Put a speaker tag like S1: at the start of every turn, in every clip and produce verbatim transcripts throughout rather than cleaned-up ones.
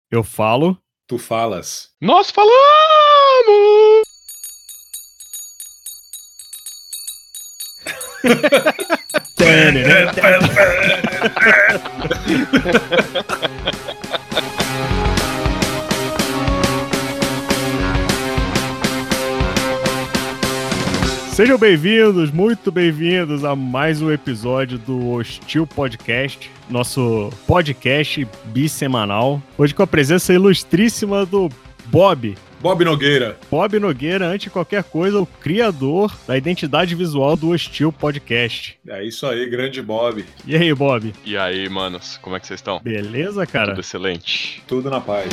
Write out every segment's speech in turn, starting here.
S1: Eu falo.
S2: Tu falas.
S3: Nós falamos!
S1: Sejam bem-vindos, muito bem-vindos a mais um episódio do Hostil Podcast, nosso podcast bissemanal. Hoje com a presença ilustríssima do Bob.
S2: Bob Nogueira.
S1: Bob Nogueira, antes de qualquer coisa, o criador da identidade visual do Hostil Podcast.
S2: É isso aí, grande Bob.
S1: E aí, Bob?
S3: E aí, manos, como é que vocês estão?
S1: Beleza, cara?
S3: Tudo excelente.
S2: Tudo na paz.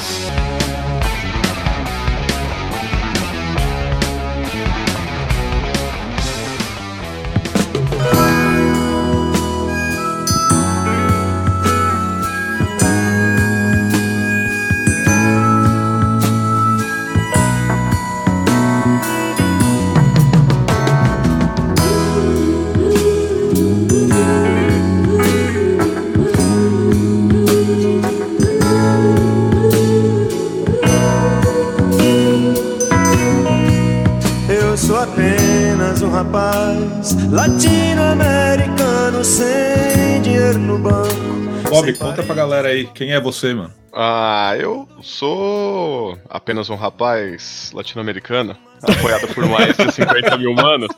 S4: Latino-americano sem dinheiro no banco.
S2: Bob, conta pra galera aí, quem é você, mano?
S3: Ah, eu sou apenas um rapaz latino-americano, apoiado por mais de cinquenta mil humanos.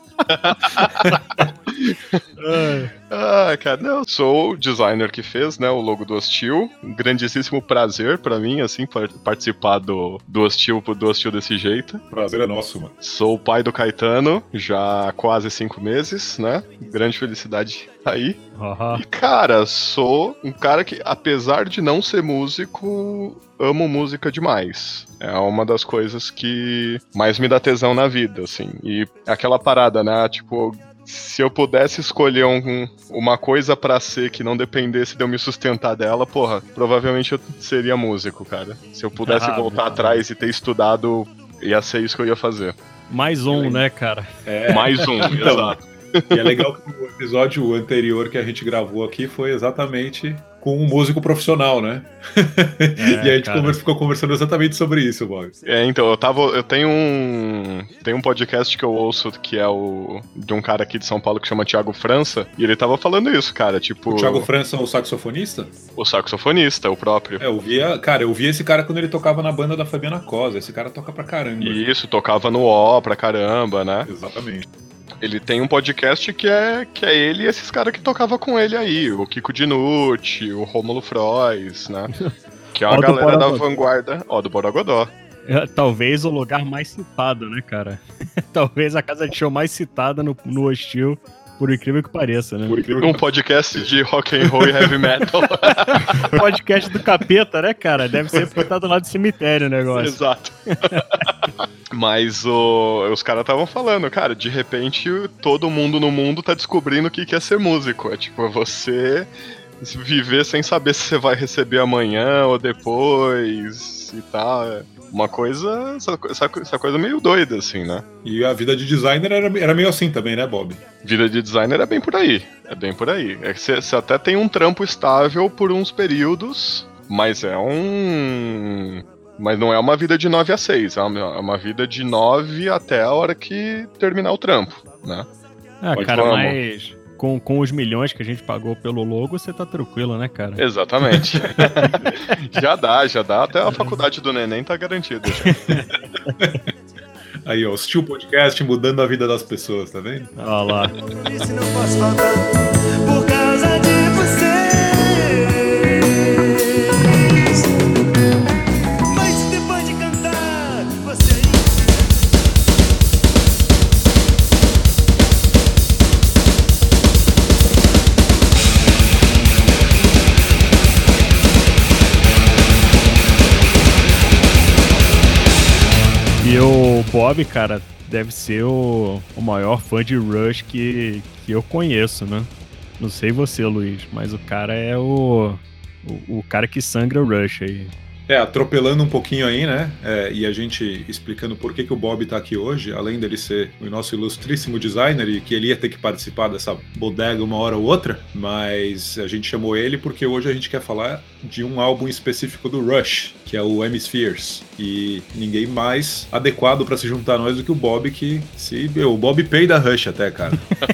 S3: Ah, cara, não, eu sou o designer que fez, né, o logo do Hostil. Um grandíssimo prazer pra mim, assim, participar do, do Hostil, do Hostil desse jeito.
S2: Prazer é nosso, mano.
S3: Sou o pai do Caetano, já há quase cinco meses, né? Grande felicidade aí.
S1: Uhum.
S3: E, cara, sou um cara que, apesar de não ser músico, amo música demais. É uma das coisas que mais me dá tesão na vida, assim. E aquela parada, né, tipo... Se eu pudesse escolher um, uma coisa pra ser que não dependesse de eu me sustentar dela, porra, provavelmente eu seria músico, cara. Se eu pudesse
S1: ah,
S3: voltar
S1: ah,
S3: atrás e ter estudado, ia ser isso que eu ia fazer.
S1: Mais um, né, cara?
S2: É.
S3: Mais um,
S2: Então,
S3: exato.
S2: E é legal que o episódio anterior que a gente gravou aqui foi exatamente com um músico profissional, né?
S1: É,
S2: e a gente
S1: cara.
S2: conversa, ficou conversando exatamente sobre isso, Bob.
S3: É, então, eu tava. Eu tenho um. Tem um podcast que eu ouço que é o. De um cara aqui de São Paulo que chama Thiago França. E ele tava falando isso, cara. Tipo.
S2: O Thiago França é o saxofonista?
S3: O saxofonista, o próprio.
S2: É, eu via. Cara, eu via esse cara quando ele tocava na banda da Fabiana Cosa. Esse cara toca pra caramba.
S3: Isso, tocava no O pra caramba, né?
S2: Exatamente.
S3: Ele tem um podcast que é, que é ele e esses caras que tocavam com ele aí, o Kiko Dinucci, o Rômulo Frois, né? Que é uma
S1: Ó do
S3: galera da
S1: Borogodó.
S3: vanguarda, ó, do Borogodó.
S1: É, talvez o lugar mais citado, né, cara? Talvez a casa de show mais citada no, no Hostil, por incrível que pareça, né?
S2: Por incrível
S3: Um
S2: que
S3: podcast de rock and roll e heavy metal.
S1: Podcast do capeta, né, cara? Deve ser porque tá do lado do cemitério o negócio.
S3: Exato. Mas o, os caras estavam falando, cara, de repente todo mundo no mundo tá descobrindo o que que é ser músico. É tipo, você viver sem saber se você vai receber amanhã ou depois e tal. É uma coisa, essa, essa, essa coisa meio doida, assim, né?
S2: E a vida de designer era, era meio assim também, né, Bob?
S3: Vida de designer é bem por aí, é bem por aí. É que você você até tem um trampo estável por uns períodos, mas é um... Mas não é uma vida de nove a seis, é uma, é uma vida de nove até a hora que terminar o trampo, né?
S1: Ah,
S2: Pode
S1: cara,
S3: vamos.
S1: mas com, com os milhões que a gente pagou pelo logo, você tá tranquilo, né, cara?
S3: Exatamente. Já dá, já dá. Até a faculdade do neném tá garantida.
S2: Aí, ó, Hostil Podcast mudando a vida das pessoas, tá vendo?
S1: Olha lá.
S4: Por isso não posso faltar, por causa de vocês. Mas depois de cantar, vocês.
S1: E o Bob, cara, deve ser o, o maior fã de Rush que, que eu conheço, né? Não sei você, Luiz, mas o cara é o, o, o cara que sangra o Rush aí.
S2: É, atropelando um pouquinho aí, né? É, e a gente explicando por que, que o Bob tá aqui hoje, além dele ser o nosso ilustríssimo designer e que ele ia ter que participar dessa bodega uma hora ou outra, mas a gente chamou ele porque hoje a gente quer falar de um álbum específico do Rush, que é o Hemispheres. E ninguém mais adequado pra se juntar a nós do que o Bob, que se... O Bob peida Rush até, cara.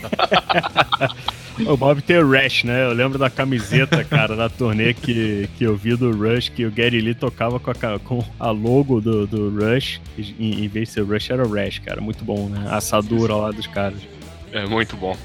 S1: O Bob tem o Rush, né? Eu lembro da camiseta, cara, da turnê que, que eu vi do Rush, que o Geddy Lee tocava com a, com a logo do, do Rush. Em, em vez de ser o Rush, era o Rush, cara. Muito bom, né? A assadura lá dos caras.
S3: É muito bom.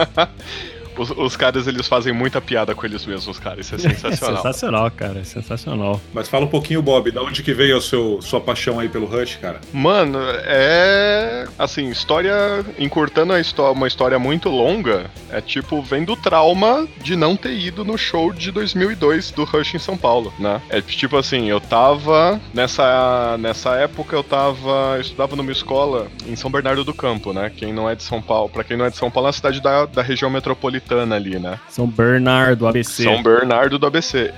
S3: Os, os caras, eles fazem muita piada com eles mesmos, cara. Isso é sensacional.
S1: É sensacional, cara. É sensacional.
S2: Mas fala um pouquinho, Bob, da onde que veio a seu, sua paixão aí pelo Rush, cara?
S3: Mano, é... Assim, história... Encurtando a histó- uma história muito longa, é tipo, vem do trauma de não ter ido no show de dois mil e dois do Rush em São Paulo, né? É tipo assim, eu tava... Nessa, nessa época eu tava... Eu estudava numa escola em São Bernardo do Campo, né? Quem não é de São Paulo... Pra quem não é de São Paulo, é uma cidade da, da região metropolitana ali, né?
S1: São Bernardo, A B C.
S3: São Bernardo do A B C.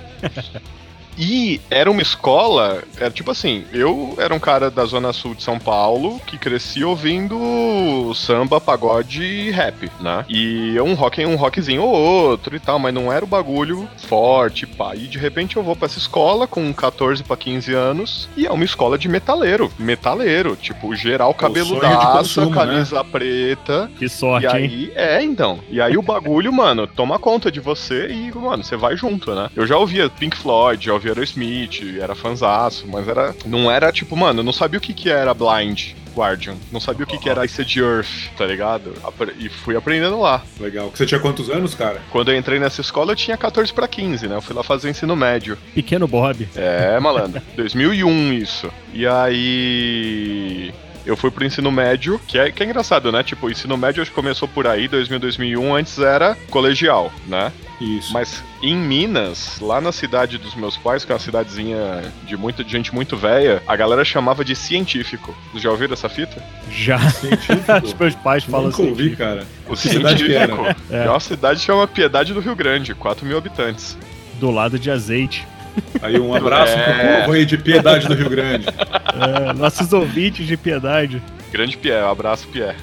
S3: E era uma escola, era tipo assim, eu era um cara da zona sul de São Paulo que crescia ouvindo samba, pagode e rap, né? E um rock, um rockzinho ou outro e tal, mas não era o bagulho forte, pá. E de repente eu vou pra essa escola com catorze pra quinze anos e é uma escola de metaleiro, metaleiro, tipo, geral cabeludaço, camisa né? preta.
S1: Que sorte,
S3: e aí,
S1: hein?
S3: É, então. E aí o bagulho, mano, toma conta de você e, mano, você vai junto, né? Eu já ouvia Pink Floyd, já ouvia Aerosmith, era fanzaço, mas era, não era tipo, mano, eu não sabia o que que era Blind Guardian, não sabia o que que era Ice de Earth, tá ligado? E fui aprendendo lá.
S2: Legal. Você tinha quantos anos, cara?
S3: Quando eu entrei nessa escola eu tinha catorze pra quinze, né? Eu fui lá fazer ensino médio.
S1: Pequeno Bob.
S3: É, malandro. dois mil e um isso. E aí... Eu fui pro ensino médio, que é, que é engraçado, né? Tipo, o ensino médio acho que começou por aí, dois mil, dois mil e um, antes era colegial, né?
S2: Isso.
S3: Mas em Minas, lá na cidade dos meus pais, que é uma cidadezinha de muita de gente muito velha, a galera chamava de científico. Vocês já ouviram essa fita?
S1: Já.
S2: Científico?
S1: Os meus pais falam
S2: Nunca ouvi,
S1: científico.
S2: cara.
S3: O
S2: Que cidade que era?
S3: É. é uma cidade que chama Piedade do Rio Grande, quatro mil habitantes.
S1: Do lado de Azeite.
S2: Aí um abraço
S3: É.
S2: pro povo aí de Piedade do Rio Grande.
S1: É, nossos ouvintes de Piedade.
S3: Grande Pierre, abraço Pierre.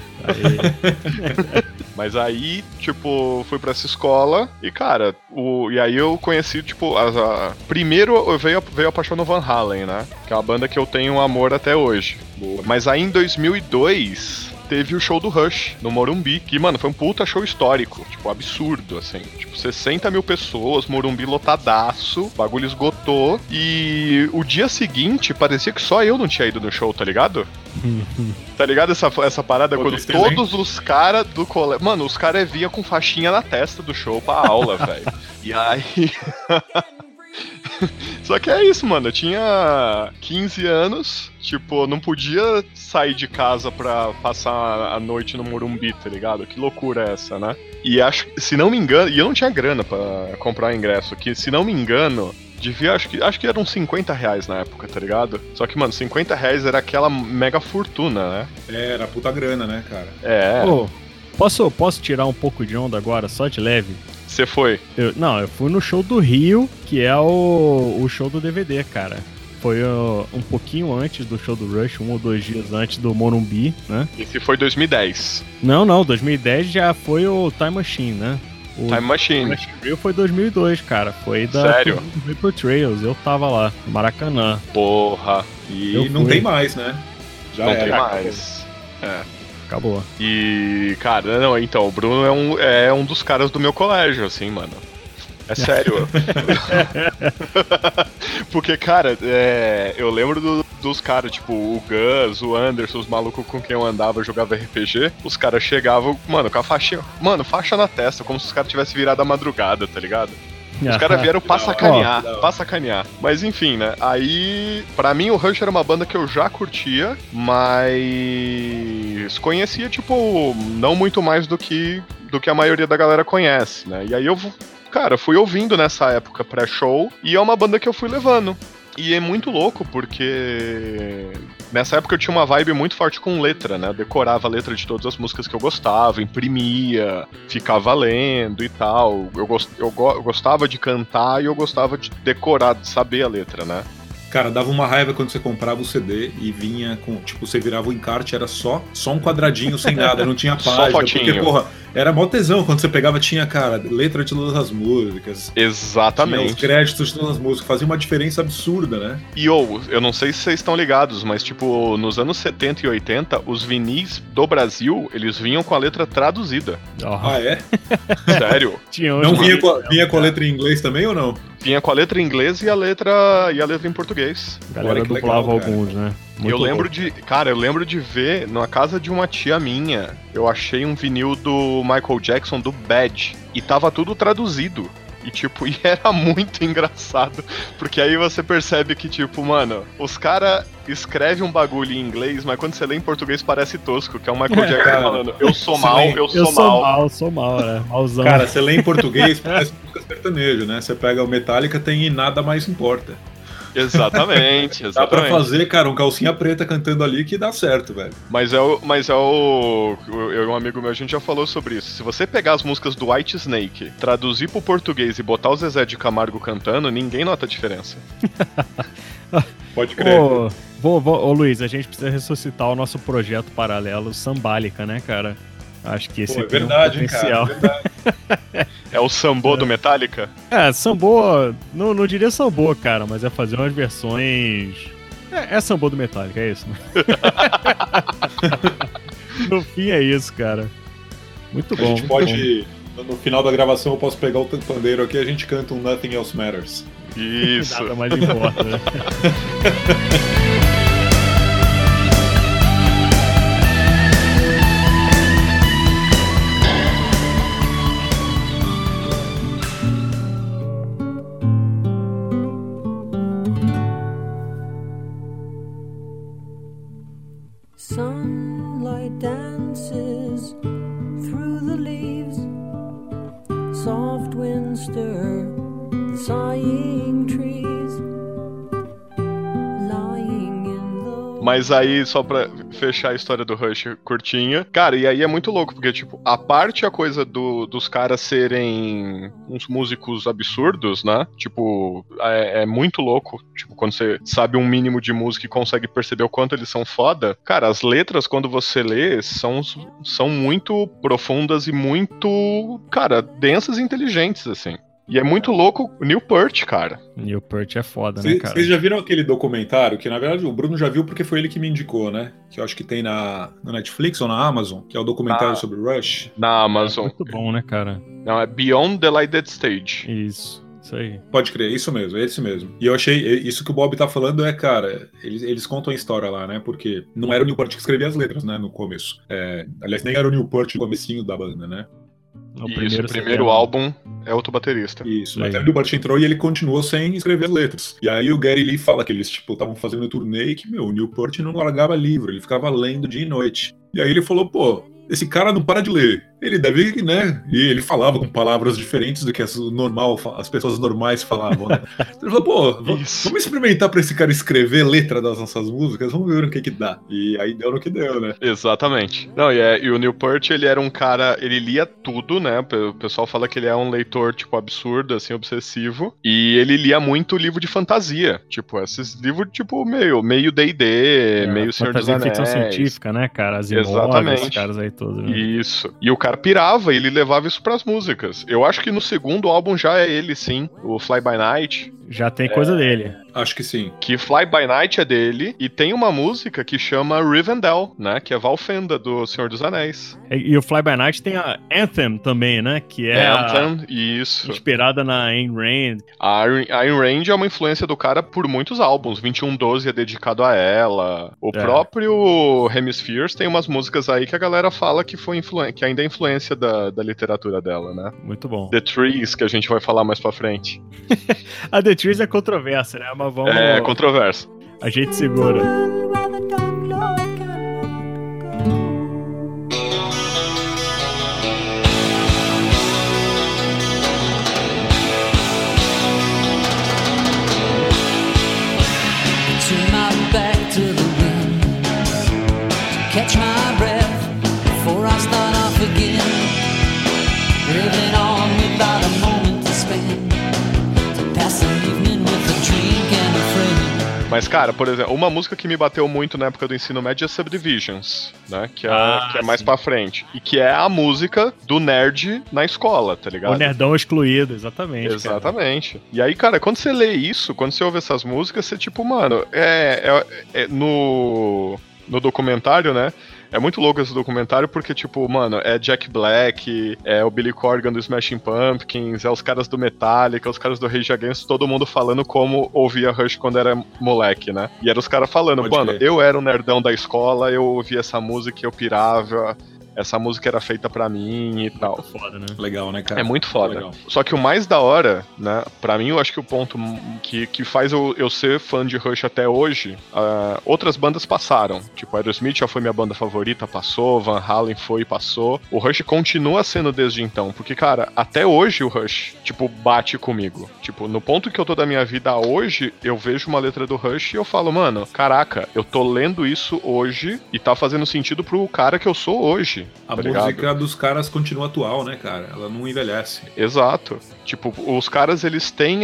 S1: Aí.
S3: Mas aí, tipo, fui pra essa escola e, cara, o, e aí eu conheci, tipo, a, a, primeiro eu veio, veio a paixão no Van Halen, né? Que é uma banda que eu tenho um amor até hoje. Boa. Mas aí em dois mil e dois... teve o show do Rush, no Morumbi, que, mano, foi um puta show histórico, tipo, absurdo, assim, tipo, sessenta mil pessoas, Morumbi lotadaço, bagulho esgotou, e o dia seguinte, parecia que só eu não tinha ido no show, tá ligado? Tá ligado essa, essa parada?
S2: Pô,
S3: quando
S2: excelente.
S3: todos os caras do colégio... Mano, os caras vinham com faixinha na testa do show pra aula, velho. E aí... Só que é isso, mano. Eu tinha quinze anos, tipo, não podia sair de casa pra passar a noite no Morumbi, tá ligado? Que loucura é essa, né? E acho que, se não me engano, e eu não tinha grana pra comprar ingresso, que se não me engano, devia, acho que, acho que eram cinquenta reais na época, tá ligado? Só que, mano, cinquenta reais era aquela mega fortuna, né?
S2: É, era puta grana, né, cara?
S3: É.
S1: Pô, posso, posso tirar um pouco de onda agora, só de leve?
S3: Você foi?
S1: Eu, não, eu fui no show do Rio, que é o, o show do D V D, cara. Foi uh, um pouquinho antes do show do Rush, um ou dois dias antes do Morumbi, né?
S3: Esse foi dois mil e dez.
S1: Não, não, dois mil e dez já foi o Time Machine, né? O
S3: Time Machine.
S1: Time Machine Rio foi dois mil e dois, cara. Foi da
S3: Sério?
S1: do Vapor Trails, eu tava lá, no Maracanã.
S3: Porra.
S2: E
S1: Eu
S2: não
S1: fui.
S2: tem mais, né? Já
S3: Não
S2: era.
S3: tem mais. É.
S1: Acabou.
S3: E, cara, não, então, o Bruno é um, é um dos caras do meu colégio, assim, mano. É sério. Porque, cara, é, eu lembro do- dos caras, tipo, o Gus, o Anderson, os malucos com quem eu andava, jogava R P G, os caras chegavam, mano, com a faixinha, mano, faixa na testa, como se os caras tivessem virado a madrugada, tá ligado? Os caras vieram pra
S2: Da hora,
S3: sacanear,
S2: da hora.
S3: pra sacanear. Mas enfim, né? Aí, pra mim, o Rush era uma banda que eu já curtia, mas conhecia, tipo, não muito mais do que, do que a maioria da galera conhece, né? E aí eu, cara, fui ouvindo nessa época pré-show, e é uma banda que eu fui levando. E é muito louco, porque nessa época eu tinha uma vibe muito forte com letra, né? Eu decorava a letra de todas as músicas que eu gostava, imprimia, ficava lendo e tal. Eu, gost, eu, go, eu gostava de cantar e eu gostava de decorar, de saber a letra, né?
S2: Cara, dava uma raiva quando você comprava o C D e vinha com, tipo, você virava o encarte, era só, só um quadradinho sem nada, não tinha página.
S3: Só fotinho.
S2: Porque, porra, era mó tesão. Quando você pegava, tinha, cara, letra de todas as músicas.
S3: Exatamente.
S2: Tinha os créditos de todas as músicas. Fazia uma diferença absurda, né?
S3: E ou, eu não sei se vocês estão ligados, mas tipo, nos anos setenta e oitenta, os vinis do Brasil, eles vinham com a letra traduzida.
S1: Oh.
S2: Ah, é?
S3: Sério?
S1: Tinha
S2: Não
S1: hoje,
S2: vinha
S1: né?
S2: com, a, vinha com a letra em inglês também ou não?
S3: Vinha com a letra em inglês e a letra, e a letra em português.
S1: A galera
S2: Olha que
S1: dublava
S2: legal, cara.
S1: alguns, né? Muito
S3: eu lembro
S1: louco.
S3: de. Cara, eu lembro de ver na casa de uma tia minha. Eu achei um vinil do Michael Jackson do Bad. E tava tudo traduzido. E tipo, e era muito engraçado. Porque aí você percebe que, tipo, mano, os caras escrevem um bagulho em inglês, mas quando você lê em português parece tosco, que é o Michael Jackson
S2: cara,
S3: falando, eu sou
S2: você
S3: mal,
S2: lê-
S3: eu sou
S1: Eu sou
S3: mal.
S1: mal, sou mal, né? Malzão.
S2: Cara, você lê em português, parece música sertanejo, né? Você pega o Metallica, tem e nada mais importa.
S3: Exatamente,
S2: Dá pra
S3: exatamente.
S2: fazer, cara, um calcinha preta cantando ali que dá certo, velho.
S3: Mas é o. Mas é o. Eu e um amigo meu, a gente já falou sobre isso. Se você pegar as músicas do White Snake, traduzir pro português e botar o Zezé de Camargo cantando, ninguém nota a diferença.
S2: Pode crer.
S1: Ô, vou, vou, ô, Luiz, a gente precisa ressuscitar o nosso projeto paralelo Sambálica, né, cara? Acho que esse
S2: Pô, é
S1: tem um
S2: verdade, hein,
S1: potencial.
S2: cara. É verdade.
S3: É o sambô do Metallica?
S1: É, sambô, não, não diria sambô, cara, mas é fazer umas versões... É, é sambô do Metallica, é isso, né? No fim é isso, cara. Muito
S2: A
S1: bom.
S2: gente
S1: muito
S2: pode, no final da gravação, eu posso pegar o pandeiro aqui e a gente canta um Nothing Else Matters.
S1: bom.
S3: Isso.
S1: Nada mais importa, né?
S5: Sunlight dances through the leaves, soft winds stir the sighing trees, lying in the...
S3: Mas aí, só pra fechar a história do Rush curtinha, cara, e aí é muito louco, porque, tipo, a parte a coisa do, dos caras serem uns músicos absurdos, né? Tipo, é, é muito louco, tipo, quando você sabe um mínimo de música e consegue perceber o quanto eles são foda. Cara, as letras, quando você lê, são, são muito profundas e muito, cara, densas e inteligentes, assim. E é muito louco o Neil Peart, cara.
S1: Neil Peart é foda, né,
S2: Vocês
S1: cara?
S2: vocês já viram aquele documentário, que na verdade o Bruno já viu porque foi ele que me indicou, né? Que eu acho que tem na, na Netflix ou na Amazon, que é o documentário
S3: Ah.
S2: sobre Rush.
S3: Na Amazon.
S1: Muito bom, né, cara?
S3: Não, é Beyond the Lighted Stage.
S1: Isso, isso aí.
S2: Pode crer, isso mesmo, é esse mesmo. E eu achei, isso que o Bob tá falando é, cara, eles, eles contam a história lá, né? Porque não era o Neil Peart que escrevia as letras, né, no começo. É, aliás, nem era o Neil Peart no comecinho da banda, né?
S1: O
S3: Isso,
S1: primeiro,
S3: o primeiro
S1: C D,
S3: álbum é outro baterista.
S2: Isso,
S1: Aí.
S2: mas aí o Neil Peart entrou e ele continuou sem escrever as letras. E aí o Gary Lee fala que eles, tipo, estavam fazendo turnê e que, meu, o Neil Peart não largava livro, ele ficava lendo dia e noite. E aí ele falou, pô, esse cara não para de ler. Ele deve, né? E ele falava com palavras diferentes do que as, normal, as pessoas normais falavam, né? Ele falou, pô, v-
S3: Isso.
S2: vamos experimentar pra esse cara escrever letra das nossas músicas, vamos ver o que que dá. E aí deu no que deu, né?
S3: Exatamente. Não, e, é, e o Neil Peart, ele era um cara, ele lia tudo, né? O pessoal fala que ele é um leitor, tipo, absurdo, assim, obsessivo. E ele lia muito livro de fantasia. Tipo, esses livros, tipo, meio meio D e D, meio Senhor dos
S1: fantasia
S3: Anéis.
S1: ficção científica, né, cara? As
S3: Exatamente.
S1: esses caras aí todos, né?
S3: Isso. E o cara pirava e ele levava isso pras músicas. Eu acho que no segundo álbum já é ele, sim. O Fly By Night.
S1: Já tem coisa dele.
S2: Acho que sim.
S3: Que Fly By Night é dele. E tem uma música que chama Rivendell, né? Que é Valfenda, do Senhor dos Anéis.
S1: E, e o Fly By Night tem a Anthem também, né? Que é a-
S3: Anthem, isso.
S1: inspirada na Ayn Rand.
S3: A Ayn a Ayn Rand é uma influência do cara por muitos álbuns. vinte e um doze é dedicado a ela. O
S1: É.
S3: próprio Hemispheres tem umas músicas aí que a galera fala que, foi influ... que ainda é influência da, da literatura dela, né?
S1: Muito bom.
S3: The Trees, que a gente vai falar mais pra frente.
S1: A The Trees é controversa, né? Mas vamos...
S3: É controverso.
S1: A gente segura.
S5: Run where the dark Lord cannot go. Turn my back to the wind to catch my breath before I start off again. Living on without a moment to spend, to pass an evening with a drink and a friend.
S3: Mas, cara, por exemplo, uma música que me bateu muito na época do ensino médio é Subdivisions, né? Que é,
S1: Ah,
S3: que é mais
S1: sim.
S3: pra frente. E que é a música do nerd na escola, tá ligado?
S1: O nerdão excluído, exatamente.
S3: Exatamente. Cara. E aí, cara, quando você lê isso, quando você ouve essas músicas, você tipo, mano, é, é, é no, no documentário, né? É muito louco esse documentário porque, tipo, mano, é Jack Black, é o Billy Corgan do Smashing Pumpkins, é os caras do Metallica, os caras do Rage Against, todo mundo falando como ouvia Rush quando era moleque, né? E eram os caras falando,
S2: Pode
S3: mano,
S2: crer.
S3: eu era um nerdão da escola, eu ouvia essa música, eu pirava, essa música era feita pra mim e tal.
S1: Muito foda, né?
S2: Legal, né, cara?
S3: É muito foda.
S2: Legal.
S3: Só que o mais da hora, né? Pra mim, eu acho que o ponto que, que faz eu, eu ser fã de Rush até hoje, uh, outras bandas passaram. Tipo, Aerosmith já foi minha banda favorita, passou. Van Halen foi e passou. O Rush continua sendo desde então. Porque, cara, até hoje o Rush, tipo, bate comigo. Tipo, no ponto que eu tô da minha vida hoje, eu vejo uma letra do Rush e eu falo, mano, caraca, eu tô lendo isso hoje e tá fazendo sentido pro cara que eu sou hoje.
S2: A
S3: tá
S2: música
S3: ligado?
S2: dos caras continua atual, né, cara? Ela não envelhece.
S3: Exato. Tipo, os caras, eles têm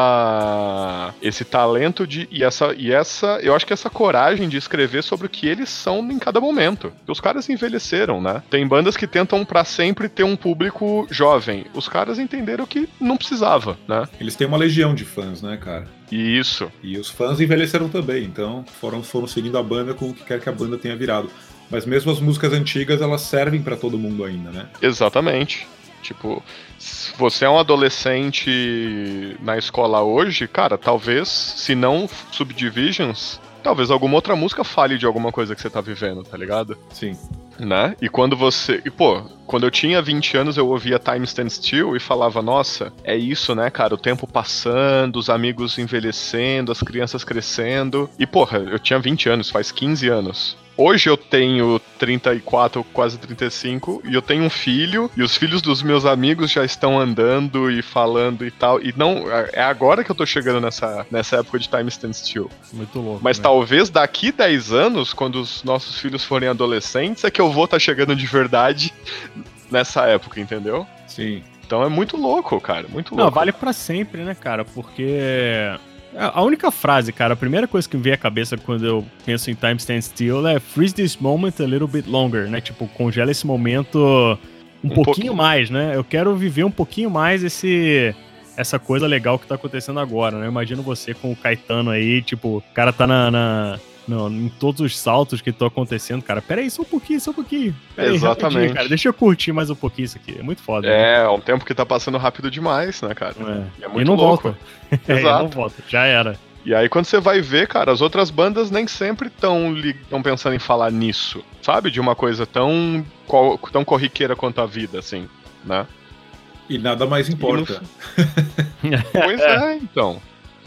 S3: essa esse talento de e essa e essa, eu acho que essa coragem de escrever sobre o que eles são em cada momento. Porque os caras envelheceram, né? Tem bandas que tentam pra sempre ter um público jovem. Os caras entenderam que não precisava, né?
S2: Eles têm uma legião de fãs, né, cara?
S3: E isso.
S2: E os fãs envelheceram também, então foram, foram seguindo a banda com o que quer que a banda tenha virado. Mas mesmo as músicas antigas, elas servem pra todo mundo ainda, né?
S3: Exatamente. Tipo, se você é um adolescente na escola hoje, cara, talvez, se não Subdivisions, talvez alguma outra música fale de alguma coisa que você tá vivendo, tá ligado?
S2: Sim.
S3: Né? E quando você... E, pô, quando eu tinha vinte anos, eu ouvia Time Stand Still e falava, nossa, é isso, né, cara? O tempo passando, os amigos envelhecendo, as crianças crescendo. E, porra, eu tinha vinte anos, faz quinze anos. Hoje eu tenho trinta e quatro, quase trinta e cinco, e eu tenho um filho, e os filhos dos meus amigos já estão andando e falando e tal, e não, é agora que eu tô chegando nessa, nessa época de Time Stand Still.
S1: Muito louco.
S3: Mas
S1: né?
S3: talvez daqui dez anos, quando os nossos filhos forem adolescentes, é que eu vou estar chegando de verdade nessa época, entendeu?
S2: Sim.
S3: Então é muito louco, cara, muito
S1: Não,
S3: louco.
S1: vale pra sempre, né, cara? Porque a única frase, cara, a primeira coisa que me vem à cabeça quando eu penso em Time Stand Still é freeze this moment a little bit longer, né? Tipo, congela esse momento um,
S3: Um
S1: pouquinho,
S3: pouquinho.
S1: mais, né? Eu quero viver um pouquinho mais esse... essa coisa legal que tá acontecendo agora, né? Eu imagino você com o Caetano aí, tipo, o cara tá na... na... Não, em todos os saltos que estão acontecendo, cara. Pera aí, só um pouquinho, só um pouquinho. Pera aí,
S3: Exatamente.
S1: rapidinho, cara. Deixa eu curtir mais um pouquinho isso aqui. É muito foda. né?
S3: É, é um tempo que tá passando rápido demais, né, cara?
S1: É.
S3: E é muito
S1: e não
S3: louco.
S1: volta. É, e
S3: Exato.
S1: não volta. Já era.
S3: E aí quando você vai ver, cara, as outras bandas nem sempre estão tão pensando em falar nisso, sabe? De uma coisa tão, co- tão corriqueira quanto a vida, assim, né?
S2: E nada mais importa.
S3: Pois é, então.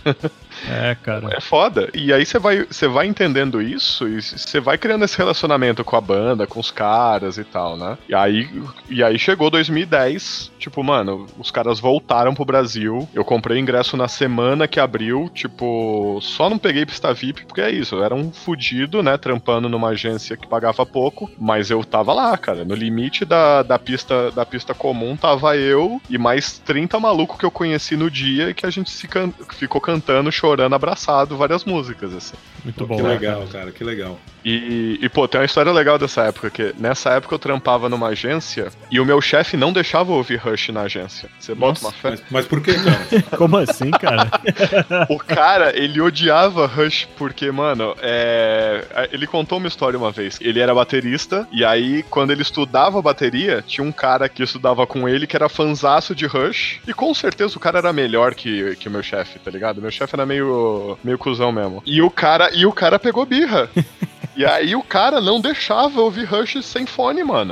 S1: É, cara.
S3: É foda. E aí você vai, você vai entendendo isso e você vai criando esse relacionamento com a banda, com os caras e tal, né? E aí, e aí chegou dois mil e dez, tipo, mano, os caras voltaram pro Brasil. Eu comprei ingresso na semana que abriu, tipo, só não peguei pista V I P porque é isso, eu era um fudido, né, trampando numa agência que pagava pouco, mas eu tava lá, cara, no limite da, da, pista, da pista comum tava eu e mais trinta malucos que eu conheci no dia e que a gente se can- ficou cantando, chorando, abraçado, várias músicas, assim.
S1: Muito
S2: Pô,
S1: bom.
S2: que
S1: né,
S2: legal,
S1: cara?
S2: cara, que legal.
S3: E, e, pô, tem uma história legal dessa época, que nessa época eu trampava numa agência e o meu chefe não deixava eu ouvir Rush na agência. Você bota
S1: Nossa,
S3: uma fé?
S2: Mas, mas por que, cara?
S1: Como assim, cara?
S3: O cara, ele odiava Rush porque, mano, é... ele contou uma história uma vez. Ele era baterista e aí, quando ele estudava bateria, tinha um cara que estudava com ele que era fanzaço de Rush e com certeza o cara era melhor que, que o meu chefe, tá ligado? Meu chefe era meio, meio cuzão mesmo. E o cara, e o cara pegou birra. E aí o cara não deixava eu ouvir Rush sem fone, mano.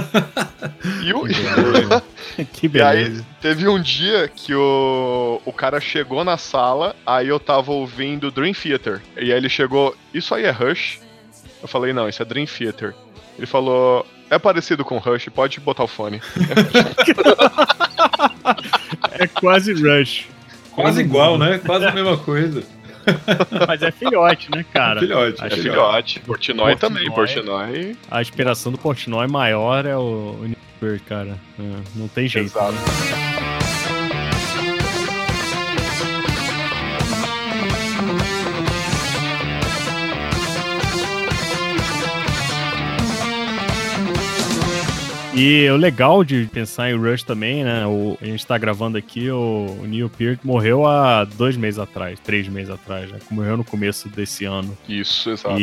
S3: E, o...
S1: Que
S3: e aí
S1: beleza.
S3: teve um dia que o... o cara chegou na sala, aí eu tava ouvindo Dream Theater. E aí ele chegou, isso aí é Rush? Eu falei, não, isso é Dream Theater. Ele falou, é parecido com Rush, pode botar o fone.
S1: É quase Rush.
S2: Quase igual, né? Quase a mesma coisa.
S1: Mas é filhote, né, cara?
S2: Filhote,
S3: É
S1: Acho que
S3: filhote. Portnoy
S1: Portnoy.
S3: também, Portnoy.
S1: A inspiração do Portnoy maior é o Universe, cara. É, não tem jeito.
S3: Exato.
S1: E o legal de pensar em Rush também, né? O, a gente tá gravando aqui, o, o Neil Peart morreu há dois meses atrás, três meses atrás, né? Morreu no começo desse ano.
S3: Isso, exato.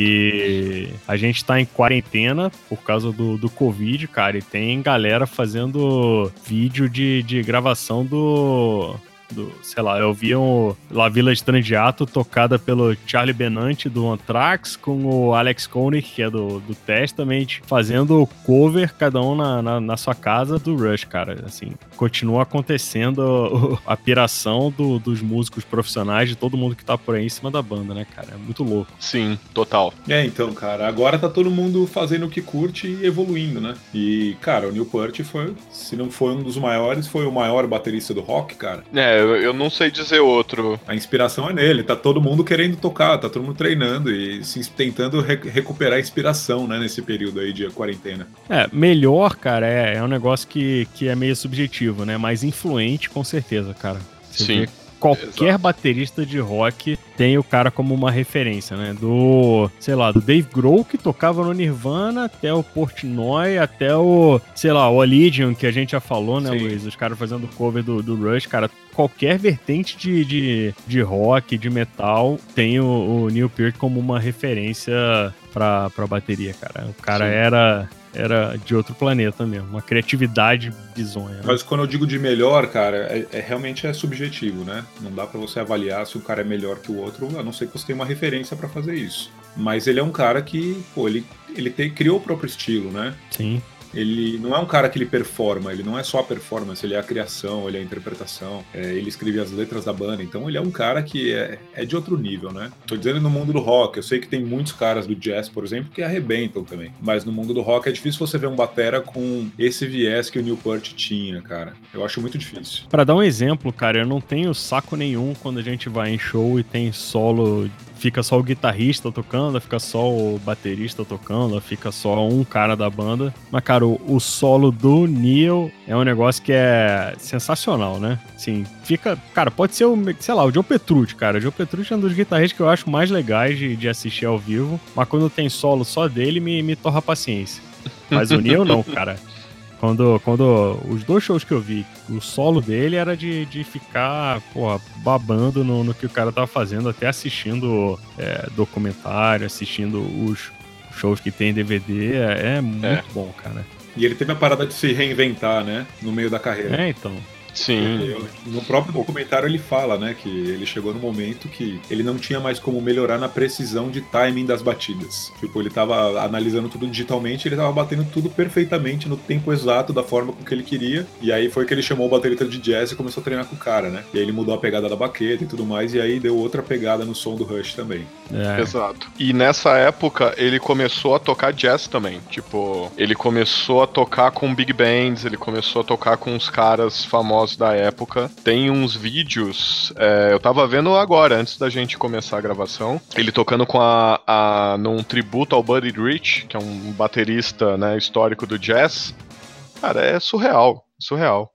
S1: E a gente tá em quarentena por causa do, do Covid, cara, e tem galera fazendo vídeo de, de gravação do... Do, sei lá, eu vi um La Villa Strangiato tocada pelo Charlie Benante do Anthrax com o Alex Koenig, que é do, do Testament, fazendo cover, cada um na, na, na sua casa, do Rush, cara. Assim, continua acontecendo a piração do, dos músicos profissionais, de todo mundo que tá por aí em cima da banda, né, cara? É muito louco.
S3: Sim, total.
S2: É, então, cara, agora tá todo mundo fazendo o que curte e evoluindo, né? E, cara, o Neil Peart foi, se não foi um dos maiores, foi o maior baterista do rock, cara.
S3: É, eu, eu não sei dizer outro.
S2: A inspiração é nele, tá todo mundo querendo tocar, tá todo mundo treinando e se, tentando re- recuperar a inspiração, né, nesse período aí de quarentena.
S1: É, melhor, cara, é, é um negócio que, que é meio subjetivo, né? Mais influente, com certeza, cara. Você
S3: Sim.
S1: vê qualquer
S3: Exato.
S1: baterista de rock tem o cara como uma referência, né? Do, sei lá, do Dave Grohl, que tocava no Nirvana, até o Portnoy, até o, sei lá, o Allegiant, que a gente já falou, né,
S2: Sim.
S1: Luiz? Os caras fazendo cover do, do Rush, cara. Qualquer vertente de, de, de rock, de metal, tem o, o Neil Peart como uma referência pra, pra bateria, cara. O cara
S3: Sim.
S1: era... era de outro planeta mesmo, uma criatividade bizonha. Né?
S2: Mas quando eu digo de melhor, cara, é, é realmente é subjetivo, né? Não dá pra você avaliar se o cara é melhor que o outro, a não ser que você tenha uma referência pra fazer isso. Mas ele é um cara que, pô, ele, ele tem, criou o próprio estilo, né?
S1: Sim.
S2: Ele não é um cara que ele performa, ele não é só a performance, ele é a criação, ele é a interpretação, é, ele escreve as letras da banda, então ele é um cara que é, é de outro nível, né? Tô dizendo no mundo do rock, eu sei que tem muitos caras do jazz, por exemplo, que arrebentam também, mas no mundo do rock é difícil você ver um batera com esse viés que o Neil Peart tinha, cara. Eu acho muito difícil.
S1: Pra dar um exemplo, cara, eu não tenho saco nenhum quando a gente vai em show e tem solo... Fica só o guitarrista tocando, fica só o baterista tocando, fica só um cara da banda. Mas, cara, o, o solo do Neil é um negócio que é sensacional, né? Assim, fica... Cara, pode ser o, sei lá, o Joe Petrucci, cara. O Joe Petrucci é um dos guitarristas que eu acho mais legais de, de assistir ao vivo. Mas quando tem solo só dele, me, me torra a paciência. Mas o Neil não, cara. Quando, quando os dois shows que eu vi, o solo dele era de, de ficar, porra, babando no, no que o cara tava fazendo, até assistindo é, documentário, assistindo os shows que tem em D V D, é, é muito
S3: É.
S1: bom, cara.
S2: E ele teve a parada de se reinventar, né? No meio da carreira.
S1: É, então.
S3: Sim.
S2: No próprio documentário ele fala, né, que ele chegou no momento que ele não tinha mais como melhorar na precisão de timing das batidas. Tipo, ele tava analisando tudo digitalmente, ele tava batendo tudo perfeitamente no tempo exato, da forma com que ele queria. E aí foi que ele chamou o baterista de jazz e começou a treinar com o cara, né? E aí ele mudou a pegada da baqueta e tudo mais, e aí deu outra pegada no som do Rush também.
S1: É.
S3: Exato. E nessa época ele começou a tocar jazz também. Tipo, ele começou a tocar com big bands, ele começou a tocar com os caras famosos da época. Tem uns vídeos, é, eu tava vendo agora, antes da gente começar a gravação, ele tocando com a, a num tributo ao Buddy Rich, que é um baterista, né, histórico do jazz. Cara, é surreal, surreal.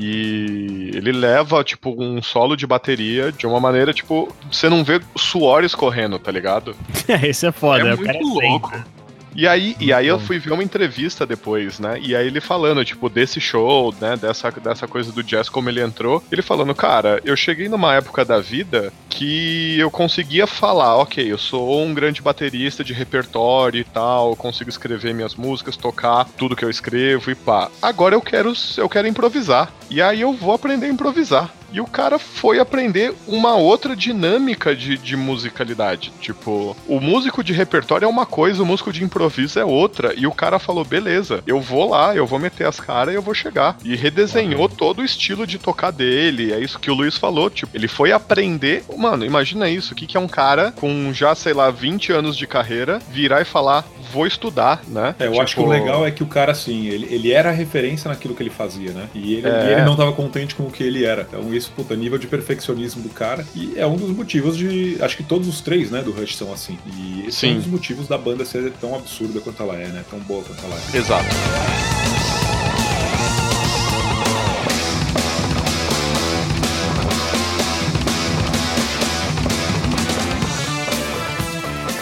S3: E ele leva, tipo, um solo de bateria de uma maneira, tipo, você não vê suor escorrendo, tá ligado?
S1: Esse é foda,
S3: É
S1: o cara é
S3: muito louco.
S1: sempre.
S3: E aí, e aí eu
S1: bom.
S3: fui ver uma entrevista depois, né? E aí ele falando, tipo, desse show, né? Dessa, dessa coisa do jazz, como ele entrou. Ele falando, cara, eu cheguei numa época da vida que eu conseguia falar, ok, eu sou um grande baterista de repertório e tal, eu consigo escrever minhas músicas, tocar tudo que eu escrevo e pá. Agora eu quero, eu quero improvisar. E aí eu vou aprender a improvisar. E o cara foi aprender uma outra dinâmica de, de musicalidade. Tipo, o músico de repertório é uma coisa, o músico de improviso é outra. E o cara falou, beleza, eu vou lá, eu vou meter as caras e eu vou chegar. E redesenhou todo o estilo de tocar dele. É isso que o Luiz falou, tipo, ele foi aprender... Mano, imagina isso, o que, que é um cara com já, sei lá, vinte anos de carreira, virar e falar, vou estudar, né?
S2: É, eu
S3: Tipo,
S2: acho que o legal é que o cara, assim, ele, ele era referência naquilo que ele fazia, né? E ele,
S3: É.
S2: e ele não tava contente com o que ele era. Então isso, puta, nível de perfeccionismo do cara. E é um dos motivos de... Acho que todos os três, né, do Rush são assim. E esse é
S3: Sim.
S2: um dos motivos da banda ser tão absurda quanto ela é, né? Tão boa quanto ela é.
S3: Exato.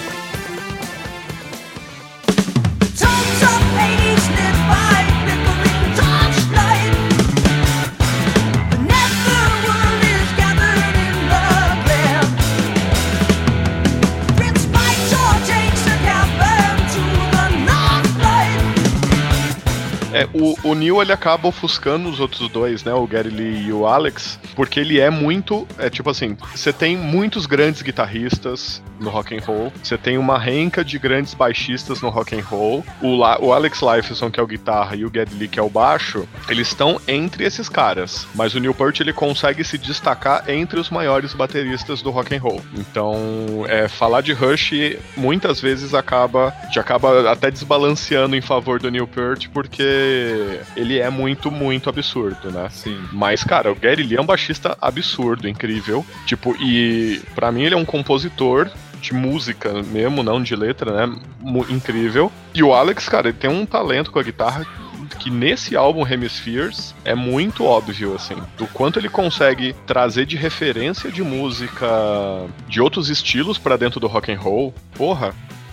S4: Tons of ladies live by bickering
S3: É, o, o Neil, ele acaba ofuscando os outros dois, né, o Geddy Lee e o Alex, porque ele é muito, é tipo assim, você tem muitos grandes guitarristas no rock and roll, você tem uma renca de grandes baixistas no rock and roll, o, La, o Alex Lifeson, que é o guitarra, e o Geddy Lee, que é o baixo, eles estão entre esses caras, mas o Neil Peart, ele consegue se destacar entre os maiores bateristas do rock and roll. Então, é, falar de Rush muitas vezes acaba, já acaba até desbalanceando em favor do Neil Peart, porque ele é muito, muito absurdo, né?
S2: Sim.
S3: Mas, cara, o Geddy Lee é um baixista absurdo, incrível. Tipo, e pra mim ele é um compositor de música mesmo, não de letra, né? M- incrível. E o Alex, cara, ele tem um talento com a guitarra que nesse álbum Hemispheres é muito óbvio, assim, do quanto ele consegue trazer de referência de música de outros estilos pra dentro do rock and roll. Porra,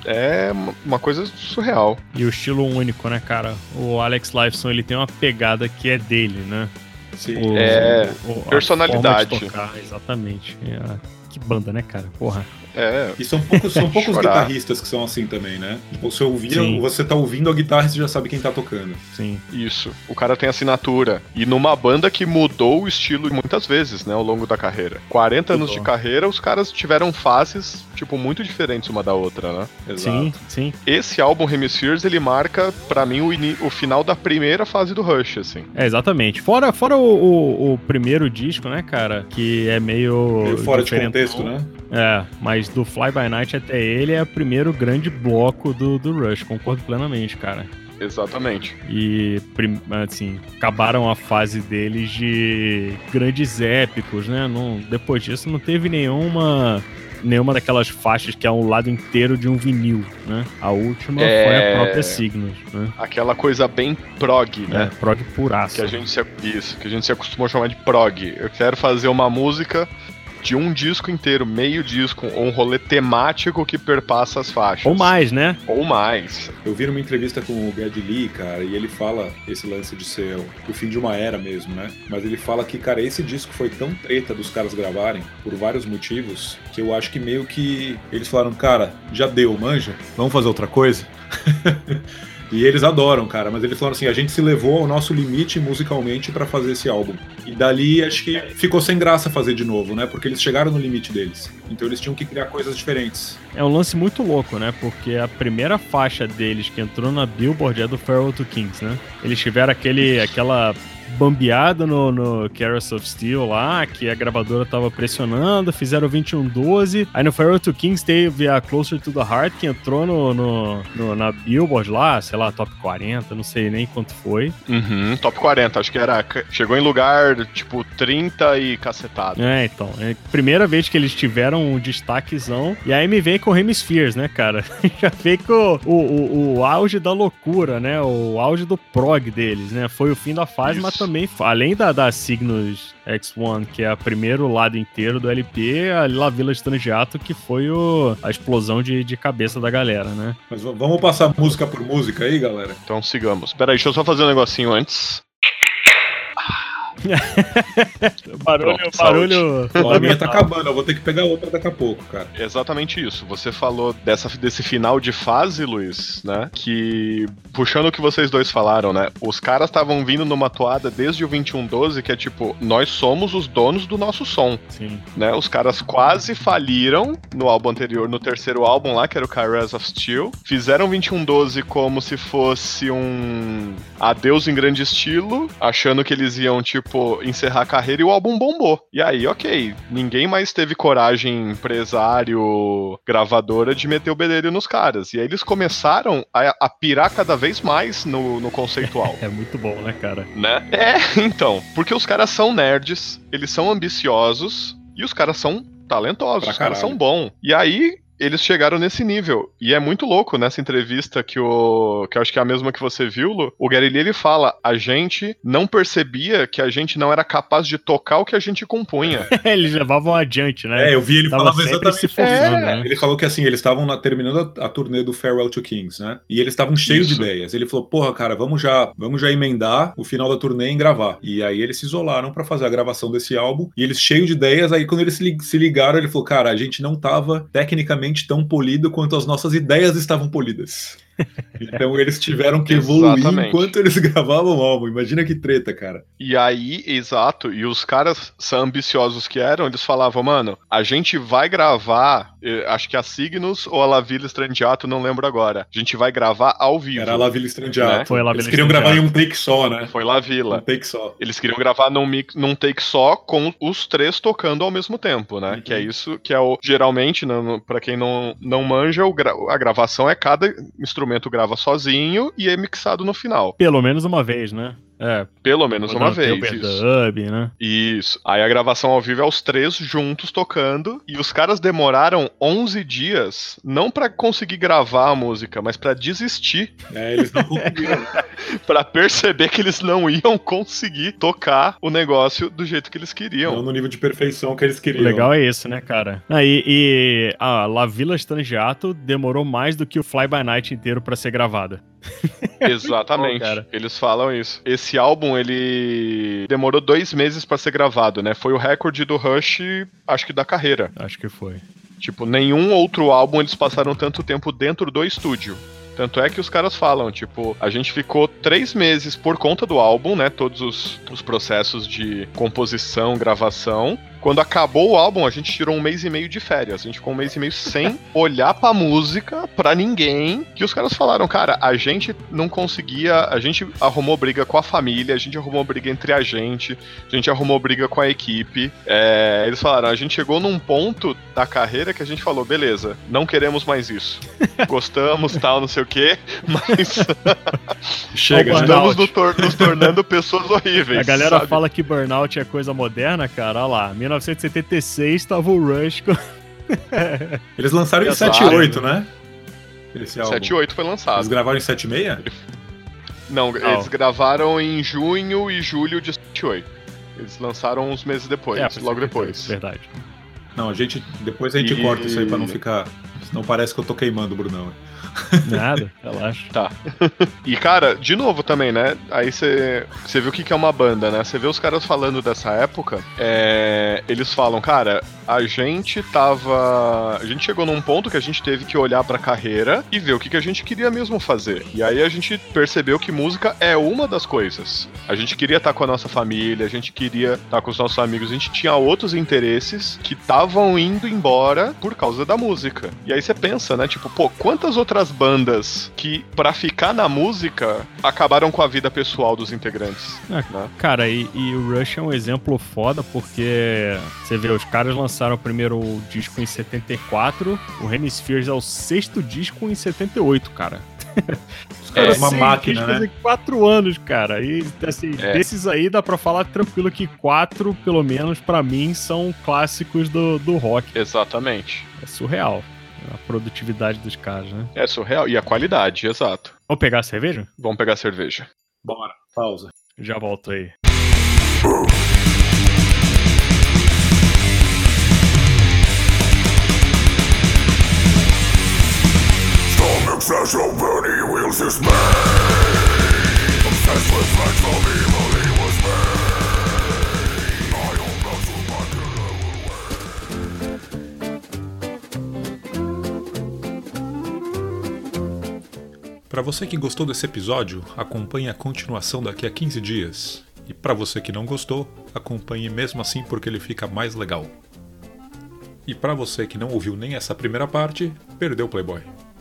S3: é uma coisa surreal.
S1: E o estilo único, né, cara? O Alex Lifeson, ele tem uma pegada que é dele, né?
S2: Sim.
S1: O,
S3: É,
S1: o- a
S3: personalidade.
S1: forma de tocar, exatamente. É, que banda, né, cara? Porra.
S3: É,
S2: E são poucos, são poucos
S3: Chorar.
S2: guitarristas que são assim também, né? Você, ouvir,
S1: Sim.
S2: você tá ouvindo a guitarra e você já sabe quem tá tocando.
S1: Sim.
S3: isso. O cara tem assinatura. E numa banda que mudou o estilo muitas vezes, né, ao longo da carreira. quarenta anos de
S2: Mudou.
S3: carreira, os caras tiveram fases, tipo, muito diferentes uma da outra, né?
S1: Sim, sim.
S3: Esse álbum Hemispheres, ele marca, pra mim, o, ini- o final da primeira fase do Rush, assim.
S1: É, exatamente. Fora, fora o, o- o primeiro disco, né, cara? Que é meio.
S2: Meio fora de
S1: diferentão.
S2: contexto, né?
S1: É, mas do Fly By Night até ele é o primeiro grande bloco do, do Rush, concordo plenamente, cara.
S3: Exatamente.
S1: E, prim- assim, acabaram a fase deles de grandes épicos, né? Não, depois disso não teve nenhuma, nenhuma daquelas faixas que é um lado inteiro de um vinil, né? A última
S3: É.
S1: foi a própria Signals, né?
S3: Aquela coisa bem prog, né?
S1: É, prog puraço.
S3: Que a gente se, isso, que a gente se acostumou a chamar de prog. Eu quero fazer uma música de um disco inteiro, meio disco, ou um rolê temático que perpassa as faixas.
S1: Ou mais, né?
S3: Ou mais.
S2: Eu vi numa entrevista com o Geddy Lee, cara, e ele fala esse lance de ser o, o fim de uma era mesmo, né? Mas ele fala que, cara, esse disco foi tão treta dos caras gravarem, por vários motivos, que eu acho que meio que eles falaram, cara, já deu, manja? Vamos fazer outra coisa? E eles adoram, cara, mas eles falaram assim, a gente se levou ao nosso limite musicalmente pra fazer esse álbum. E dali, acho que ficou sem graça fazer de novo, né? Porque eles chegaram no limite deles. Então eles tinham que criar coisas diferentes.
S1: É um lance muito louco, né? Porque a primeira faixa deles que entrou na Billboard é do Farewell to Kings, né? Eles tiveram aquele, aquela bambeada no, no Carrots of Steel lá, que a gravadora tava pressionando, fizeram vinte e um doze. Aí no Farewell to Kings teve a Closer to the Heart, que entrou no, no, no- na Billboard lá, sei lá, top quarenta, não sei nem quanto foi.
S3: Uhum, top quarenta, acho que era. Chegou em lugar, tipo, trinta e cacetado.
S1: É, então, é a primeira vez que eles tiveram um destaquezão. E aí me vem com o Hemispheres, né, cara? Já vem com o, o, o auge da loucura, né? O auge do prog deles, né? Foi o fim da fase,
S3: Isso.
S1: mas também, além da, da Cygnus X um, que é o primeiro lado inteiro do L P, a La Villa Strangiato, que foi o, a explosão de, de cabeça da galera, né?
S2: Mas v- vamos passar música por música aí, galera?
S3: Então sigamos. Peraí, deixa eu só fazer um negocinho antes.
S1: Barulho,
S3: Pronto,
S1: barulho.
S2: Ó, a minha tá acabando, eu vou ter que pegar outra daqui a pouco, cara.
S3: Exatamente isso. Você falou dessa, desse final de fase, Luiz, né? Que, puxando o que vocês dois falaram, né? Os caras estavam vindo numa toada desde o vinte e um doze, que é tipo, nós somos os donos do nosso som,
S1: Sim.
S3: né? Os caras quase faliram no álbum anterior, no terceiro álbum lá, que era o Caress of Steel. Fizeram vinte e um doze como se fosse um adeus em grande estilo, achando que eles iam, tipo, encerrar a carreira, e o álbum bombou. E aí, ok, ninguém mais teve coragem, empresário, gravadora, de meter o bedelho nos caras. E aí eles começaram a, a pirar cada vez mais no, no conceitual.
S1: É muito bom, né, cara?
S3: Né? É, então, porque os caras são nerds, eles são ambiciosos e os caras são talentosos,
S2: Pra
S3: os caras
S2: caralho.
S3: são bons. E aí eles chegaram nesse nível. E é muito louco nessa entrevista que o que eu acho que é a mesma que você viu, Lu. O Geddy Lee, ele fala: a gente não percebia que a gente não era capaz de tocar o que a gente compunha.
S1: Eles levavam adiante, né?
S2: É, eu vi ele
S1: Tava
S2: falava
S1: sempre
S2: exatamente
S1: se
S2: isso.
S1: forçando,
S3: É.
S1: né?
S2: Ele falou que assim, eles estavam na- terminando a, a turnê do Farewell to Kings, né? E eles estavam cheios
S3: Isso.
S2: de ideias. Ele falou, porra, cara, vamos já, vamos já emendar o final da turnê em gravar. E aí eles se isolaram pra fazer a gravação desse álbum. E eles cheios de ideias, aí quando eles se li- se ligaram, ele falou, cara, a gente não tava tecnicamente exatamente tão polido quanto as nossas ideias estavam polidas. Então eles tiveram que evoluir
S3: Exatamente.
S2: enquanto eles gravavam o álbum. Imagina que treta, cara.
S3: E aí, exato, e os caras são ambiciosos que eram, eles falavam, mano, a gente vai gravar, eh, acho que a Cygnus ou a La Villa Strangiato, não lembro agora. A gente vai gravar ao vivo.
S2: Era a La Villa Strangiato.
S3: Né?
S1: Foi a La
S2: Eles
S1: Villa
S2: queriam
S1: Strangiato.
S2: gravar em um take só, né?
S3: Foi La
S2: Um
S3: Villa.
S2: take só.
S3: Eles queriam gravar num, mix, num take só, com os três tocando ao mesmo tempo, né?
S2: Uhum.
S3: Que é isso, que é o, geralmente, no, no, pra quem não, não manja, o gra, a gravação é cada instrumento grava sozinho e é mixado no final.
S1: Pelo menos uma vez, né? É,
S3: Pelo menos uma
S1: tem
S3: vez,
S1: o
S3: isso.
S1: overdub, né?
S3: Isso. Aí a gravação ao vivo é os três juntos tocando. E os caras demoraram onze dias, não pra conseguir gravar a música, mas pra desistir.
S2: É, eles não conseguiram.
S3: Pra perceber que eles não iam conseguir tocar o negócio do jeito que eles queriam.
S2: Não no nível de perfeição que eles
S1: O
S2: queriam.
S1: legal é isso, né, cara? Ah, e, e a La Villa Strangiato demorou mais do que o Fly By Night inteiro pra ser gravada.
S3: Exatamente.
S1: Bom, cara.
S3: Eles falam isso. Esse álbum, ele demorou dois meses pra ser gravado, né? Foi o recorde do Rush, acho que da carreira.
S1: Acho que foi.
S3: Tipo, nenhum outro álbum eles passaram tanto tempo dentro do estúdio. Tanto é que os caras falam, tipo, a gente ficou três meses por conta do álbum, né? Todos os, os processos de composição, gravação. Quando acabou o álbum, a gente tirou um mês e meio de férias. A gente ficou um mês e meio sem olhar pra música, pra ninguém. Que os caras falaram, cara, a gente não conseguia... A gente arrumou briga com a família, a gente arrumou briga entre a gente, a gente arrumou briga com a equipe. É, eles falaram, a gente chegou num ponto da carreira que a gente falou, beleza, não queremos mais isso. Gostamos, tal, não sei o quê, mas...
S2: Chega,
S1: Ó,
S2: né?
S3: Estamos no tor- nos tornando pessoas horríveis.
S1: A galera
S3: sabe?
S1: fala que Burnout é coisa moderna, cara. Olha lá, mil novecentos e setenta e seis tava o Rush com...
S2: Eles lançaram em
S3: Exato.
S2: sete e oito, né? Esse álbum.
S3: sete e oito foi
S2: Eles
S3: lançado.
S2: gravaram em sete e seis?
S3: Não,
S1: Não.
S3: eles gravaram em junho e julho de setenta e oito. Eles lançaram uns meses depois,
S1: É, foi
S3: logo
S1: setenta e oito,
S3: depois.
S1: Verdade.
S2: Não, a gente. Depois a gente
S3: E-
S2: corta isso aí pra não ficar. Senão parece que eu tô queimando o Brunão.
S1: Nada, relaxa.
S3: Tá. E, cara, de novo também, né? Aí você viu o que, que é uma banda, né? Você vê os caras falando dessa época, é, eles falam, cara, a gente tava... A gente chegou num ponto que a gente teve que olhar pra carreira e ver o que, que a gente queria mesmo fazer. E aí a gente percebeu que música é uma das coisas. A gente queria estar com a nossa família, a gente queria estar com os nossos amigos, a gente tinha outros interesses que estavam indo embora por causa da música. E aí você pensa, né? Tipo, pô, quantas outras bandas que, pra ficar na música, acabaram com a vida pessoal dos integrantes?
S1: Ah,
S3: né?
S1: Cara, e, e o Rush é um exemplo foda porque você vê, os caras lançaram o primeiro disco em setenta e quatro, o Hemispheres é o sexto disco em setenta e oito, cara.
S2: Os caras
S3: É,
S2: uma
S1: Seis
S2: máquina,
S1: discos
S2: né?
S1: em quatro anos, cara. E, assim,
S3: É.
S1: desses aí dá pra falar tranquilo que quatro, pelo menos, pra mim, são clássicos do, do rock.
S3: Exatamente.
S1: É surreal a produtividade dos caras, né?
S3: É surreal. E a qualidade, exato.
S1: Vamos pegar a cerveja?
S3: Vamos pegar cerveja.
S2: Bora, pausa.
S1: Já volto aí.
S2: Para você que gostou desse episódio, acompanhe a continuação daqui a quinze dias. E para você que não gostou, acompanhe mesmo assim porque ele fica mais legal. E para você que não ouviu nem essa primeira parte, perdeu o Playboy.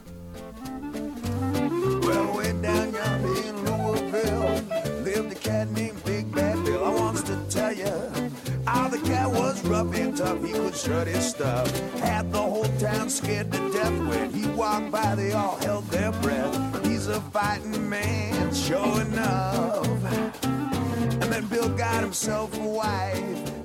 S4: Well, way down yonder in Louisville lived a cat named Big Bad Bill. I wants to tell you how the cat was rough and tough. He could shred his stuff. Had the whole town scared to death. When he walked by, they all held their breath. He's a fighting man, sure enough. And then Bill got himself a wife.